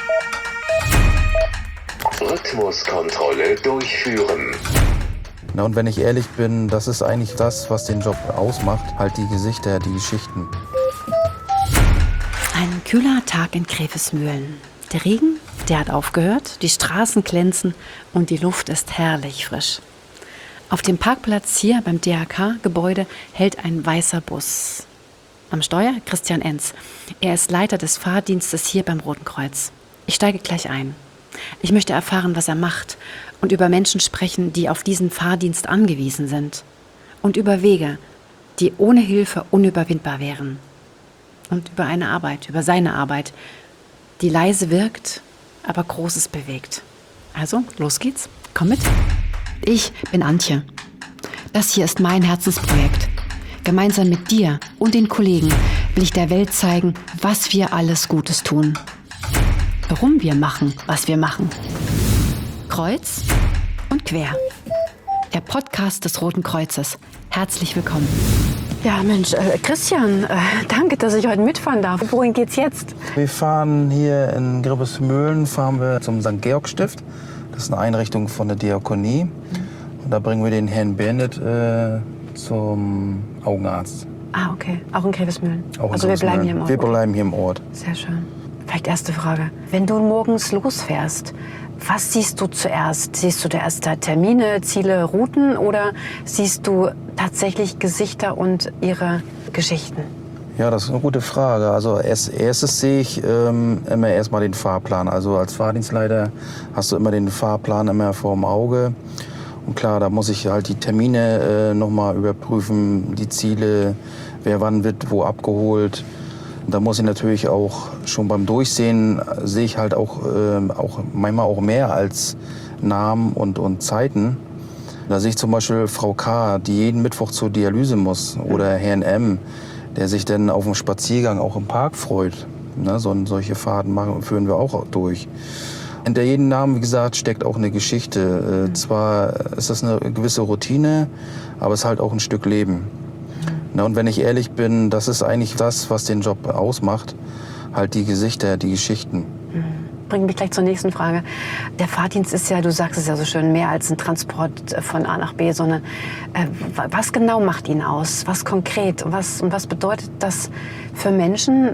Rhythmuskontrolle durchführen. Na, und wenn ich ehrlich bin, das ist eigentlich das, was den Job ausmacht. Halt die Gesichter, die Geschichten. Ein kühler Tag in Grevesmühlen. Der Regen, der hat aufgehört, die Straßen glänzen und die Luft ist herrlich frisch. Auf dem Parkplatz hier beim DHK-Gebäude hält ein weißer Bus. Am Steuer Christian Enz. Er ist Leiter des Fahrdienstes hier beim Roten Kreuz. Ich steige gleich ein. Ich möchte erfahren, was er macht und über Menschen sprechen, die auf diesen Fahrdienst angewiesen sind. Und über Wege, die ohne Hilfe unüberwindbar wären. Und über eine Arbeit, über seine Arbeit, die leise wirkt, aber Großes bewegt. Also, los geht's. Komm mit. Ich bin Antje. Das hier ist mein Herzensprojekt. Gemeinsam mit dir und den Kollegen will ich der Welt zeigen, was wir alles Gutes tun. Warum wir machen, was wir machen. Kreuz und quer. Der Podcast des Roten Kreuzes. Herzlich willkommen. Ja, Mensch, Christian, danke, dass ich heute mitfahren darf. Wohin geht's jetzt? Wir fahren hier in Grevesmühlen zum St. Georg-Stift. Das ist eine Einrichtung von der Diakonie. Und da bringen wir den Herrn Bennett zum Augenarzt. Ah, okay. Auch in Grevesmühlen. Also wir bleiben hier im Ort. Wir bleiben hier im Ort. Sehr schön. Vielleicht erste Frage. Wenn du morgens losfährst, was siehst du zuerst? Siehst du zuerst Termine, Ziele, Routen oder siehst du tatsächlich Gesichter und ihre Geschichten? Ja, das ist eine gute Frage. Also als erstes sehe ich immer erstmal den Fahrplan. Also als Fahrdienstleiter hast du immer den Fahrplan immer vor dem Auge. Und klar, da muss ich halt die Termine nochmal überprüfen, die Ziele, wer wann wird wo abgeholt. Da muss ich natürlich auch schon beim Durchsehen, sehe ich halt auch manchmal auch mehr als Namen und Zeiten. Da sehe ich zum Beispiel Frau K., die jeden Mittwoch zur Dialyse muss, oder Herrn M., der sich dann auf dem Spaziergang auch im Park freut. Ne, solche Fahrten führen wir auch durch. Hinter jedem Namen, wie gesagt, steckt auch eine Geschichte. Zwar ist das eine gewisse Routine, aber es ist halt auch ein Stück Leben. Na, und wenn ich ehrlich bin, das ist eigentlich das, was den Job ausmacht. Halt die Gesichter, die Geschichten. Bringt mich gleich zur nächsten Frage. Der Fahrdienst ist ja, du sagst es ja so schön, mehr als ein Transport von A nach B, sondern was genau macht ihn aus? Was konkret? Und was bedeutet das für Menschen,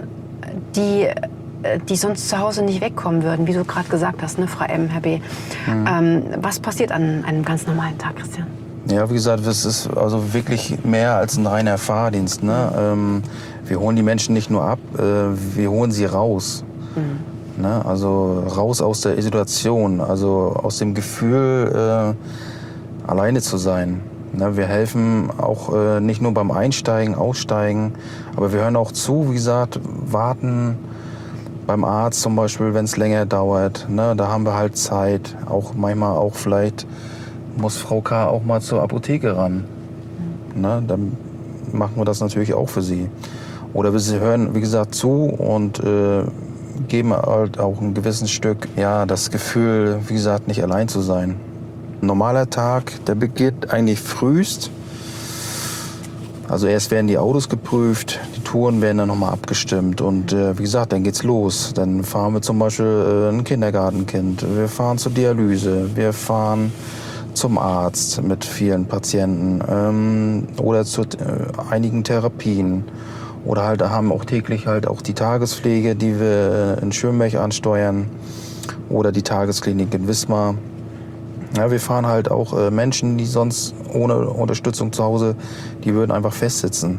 die sonst zu Hause nicht wegkommen würden, wie du gerade gesagt hast, ne, Frau M., Herr B. Was passiert an einem ganz normalen Tag, Christian? Ja, wie gesagt, es ist also wirklich mehr als ein reiner Fahrdienst. Ne? Wir holen die Menschen nicht nur ab, wir holen sie raus. Ne? Also raus aus der Isolation, also aus dem Gefühl, alleine zu sein. Ne? Wir helfen auch nicht nur beim Einsteigen, Aussteigen, aber wir hören auch zu, wie gesagt, warten beim Arzt zum Beispiel, wenn es länger dauert. Ne? Da haben wir halt Zeit, auch manchmal auch vielleicht muss Frau K. auch mal zur Apotheke ran. Na, dann machen wir das natürlich auch für sie. Oder wir hören, wie gesagt, zu und geben halt auch ein gewisses Stück, ja, das Gefühl, wie gesagt, nicht allein zu sein. Ein normaler Tag, der beginnt eigentlich frühst. Also erst werden die Autos geprüft, die Touren werden dann nochmal abgestimmt und wie gesagt, dann geht's los. Dann fahren wir zum Beispiel ein Kindergartenkind, wir fahren zur Dialyse, wir fahren zum Arzt mit vielen Patienten oder zu einigen Therapien. Oder halt haben auch täglich halt auch die Tagespflege, die wir in Schönberg ansteuern oder die Tagesklinik in Wismar. Ja, wir fahren halt auch Menschen, die sonst ohne Unterstützung zu Hause, die würden einfach festsitzen.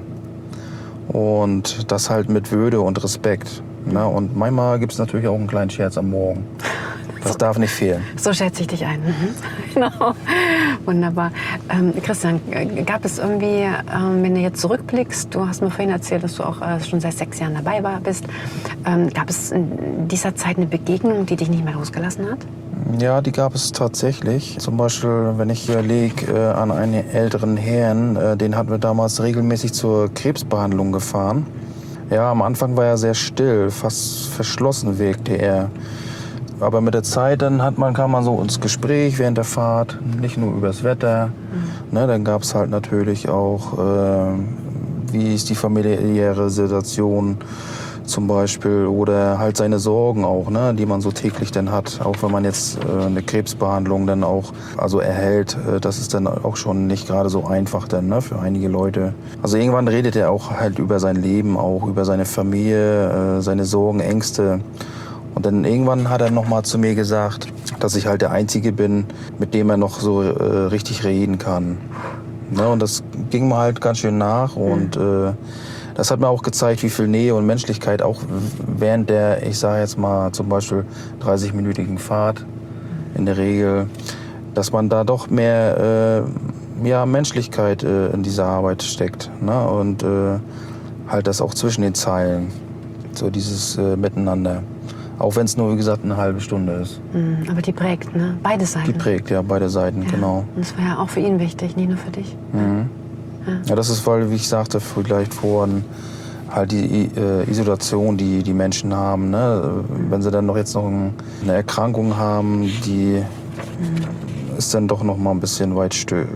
Und das halt mit Würde und Respekt. Ne? Und manchmal gibt es natürlich auch einen kleinen Scherz am Morgen. Das darf nicht fehlen. So schätze ich dich ein. Genau. Wunderbar. Christian, gab es irgendwie, wenn du jetzt zurückblickst, du hast mir vorhin erzählt, dass du auch schon seit 6 Jahren dabei bist, gab es in dieser Zeit eine Begegnung, die dich nicht mehr losgelassen hat? Ja, die gab es tatsächlich. Zum Beispiel, wenn ich überlege an einen älteren Herrn, den hatten wir damals regelmäßig zur Krebsbehandlung gefahren. Ja, am Anfang war er sehr still, fast verschlossen wirkte er. Aber mit der Zeit dann kam man so ins Gespräch während der Fahrt, nicht nur über das Wetter. Ne, dann gab es halt natürlich auch, wie ist die familiäre Situation zum Beispiel, oder halt seine Sorgen auch, ne, die man so täglich dann hat, auch wenn man jetzt eine Krebsbehandlung dann auch also erhält, das ist dann auch schon nicht gerade so einfach dann, ne, für einige Leute. Also irgendwann redet er auch halt über sein Leben, auch über seine Familie, seine Sorgen, Ängste. Und dann irgendwann hat er nochmal zu mir gesagt, dass ich halt der Einzige bin, mit dem er noch so richtig reden kann. Ne, und das ging mir halt ganz schön nach und das hat mir auch gezeigt, wie viel Nähe und Menschlichkeit auch während der, ich sage jetzt mal zum Beispiel 30-minütigen Fahrt in der Regel, dass man da doch mehr Menschlichkeit in dieser Arbeit steckt, ne? Und halt das auch zwischen den Zeilen, so dieses Miteinander. Auch wenn es nur, wie gesagt, eine halbe Stunde ist. Aber die prägt, ne? Beide Seiten. Die prägt, ja, beide Seiten, genau. Und das war ja auch für ihn wichtig, nicht nur für dich. Ja, das ist, weil, wie ich sagte, vielleicht vorhin, halt die Isolation, die die Menschen haben. Ne? Wenn sie dann noch jetzt noch eine Erkrankung haben, die ist dann doch noch mal ein bisschen weit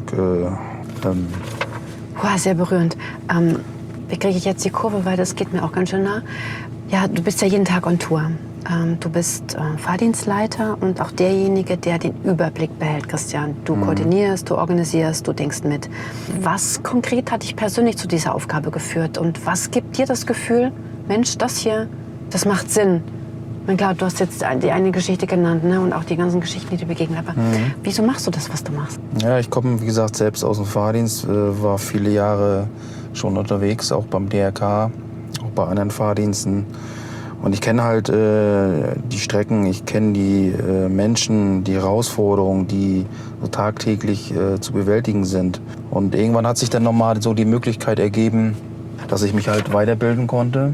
Sehr berührend. Wie kriege ich jetzt die Kurve, weil das geht mir auch ganz schön nah. Ja, du bist ja jeden Tag on Tour. Du bist Fahrdienstleiter und auch derjenige, der den Überblick behält, Christian. Du koordinierst, du organisierst, du denkst mit. Was konkret hat dich persönlich zu dieser Aufgabe geführt? Und was gibt dir das Gefühl, Mensch, das hier, das macht Sinn? Ich meine, klar, du hast jetzt die eine Geschichte genannt, ne? Und auch die ganzen Geschichten, die du begegnet hast. Wieso machst du das, was du machst? Ja, ich komme, wie gesagt, selbst aus dem Fahrdienst, war viele Jahre schon unterwegs, auch beim DRK, auch bei anderen Fahrdiensten. Und ich kenne halt die Strecken, ich kenne die Menschen, die Herausforderungen, die so tagtäglich zu bewältigen sind. Und irgendwann hat sich dann nochmal so die Möglichkeit ergeben, dass ich mich halt weiterbilden konnte.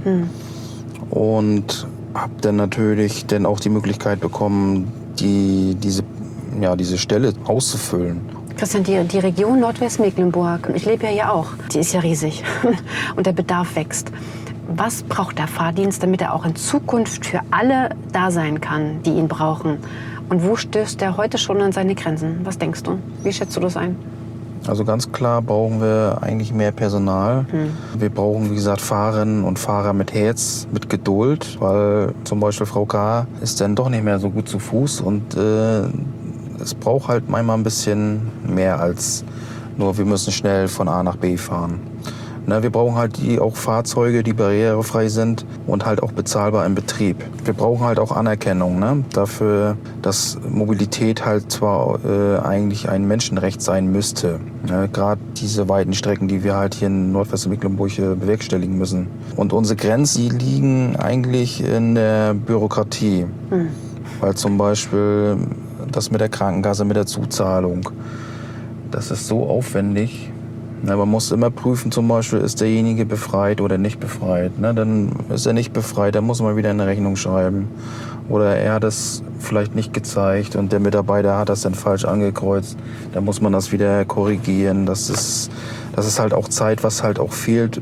Und habe dann natürlich dann auch die Möglichkeit bekommen, diese Stelle auszufüllen. Christian, die Region Nordwestmecklenburg, ich lebe ja hier auch, die ist ja riesig und der Bedarf wächst. Was braucht der Fahrdienst, damit er auch in Zukunft für alle da sein kann, die ihn brauchen? Und wo stößt er heute schon an seine Grenzen? Was denkst du? Wie schätzt du das ein? Also ganz klar brauchen wir eigentlich mehr Personal. Wir brauchen, wie gesagt, Fahrerinnen und Fahrer mit Herz, mit Geduld, weil zum Beispiel Frau K. ist dann doch nicht mehr so gut zu Fuß und es braucht halt manchmal ein bisschen mehr als nur, wir müssen schnell von A nach B fahren. Ne, wir brauchen halt auch Fahrzeuge, die barrierefrei sind und halt auch bezahlbar im Betrieb. Wir brauchen halt auch Anerkennung, ne, dafür, dass Mobilität halt zwar eigentlich ein Menschenrecht sein müsste. Ne, gerade diese weiten Strecken, die wir halt hier in Nordwestmecklenburg bewerkstelligen müssen. Und unsere Grenzen, die liegen eigentlich in der Bürokratie. Weil zum Beispiel das mit der Krankenkasse, mit der Zuzahlung, das ist so aufwendig. Ja, man muss immer prüfen, zum Beispiel, ist derjenige befreit oder nicht befreit. Ne? Dann ist er nicht befreit, dann muss man wieder eine Rechnung schreiben. Oder er hat es vielleicht nicht gezeigt und der Mitarbeiter hat das dann falsch angekreuzt. Dann muss man das wieder korrigieren. Das ist halt auch Zeit, was halt auch fehlt,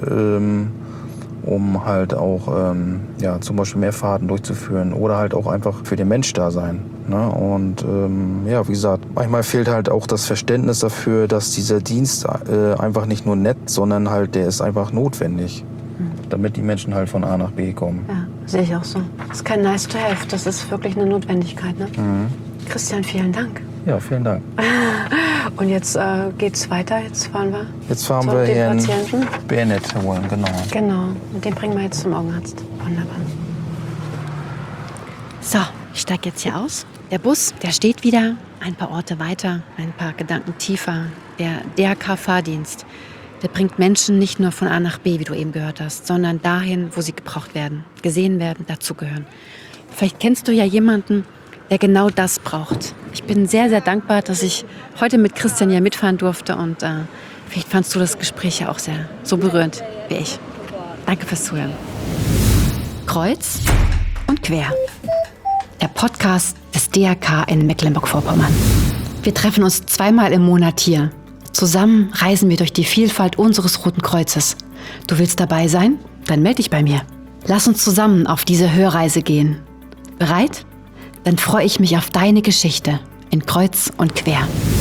um halt auch zum Beispiel mehr Fahrten durchzuführen. Oder halt auch einfach für den Mensch da sein. Ne? Und wie gesagt, manchmal fehlt halt auch das Verständnis dafür, dass dieser Dienst einfach nicht nur nett, sondern halt der ist einfach notwendig, damit die Menschen halt von A nach B kommen. Ja, sehe ich auch so. Das ist kein nice to have, das ist wirklich eine Notwendigkeit. Ne? Christian, vielen Dank. Ja, vielen Dank. Und jetzt geht's weiter, jetzt fahren wir. Jetzt fahren wir hier in Bernett holen, genau. Genau, und den bringen wir jetzt zum Augenarzt. Wunderbar. So, ich steige jetzt hier aus. Der Bus, der steht wieder ein paar Orte weiter, ein paar Gedanken tiefer. Der DRK-Fahrdienst, der bringt Menschen nicht nur von A nach B, wie du eben gehört hast, sondern dahin, wo sie gebraucht werden, gesehen werden, dazugehören. Vielleicht kennst du ja jemanden, der genau das braucht. Ich bin sehr, sehr dankbar, dass ich heute mit Christian hier mitfahren durfte und vielleicht fandst du das Gespräch ja auch sehr so berührend wie ich. Danke fürs Zuhören. Kreuz und quer. Der Podcast des DRK in Mecklenburg-Vorpommern. Wir treffen uns 2-mal im Monat hier. Zusammen reisen wir durch die Vielfalt unseres Roten Kreuzes. Du willst dabei sein? Dann melde dich bei mir. Lass uns zusammen auf diese Hörreise gehen. Bereit? Dann freue ich mich auf deine Geschichte in Kreuz und Quer.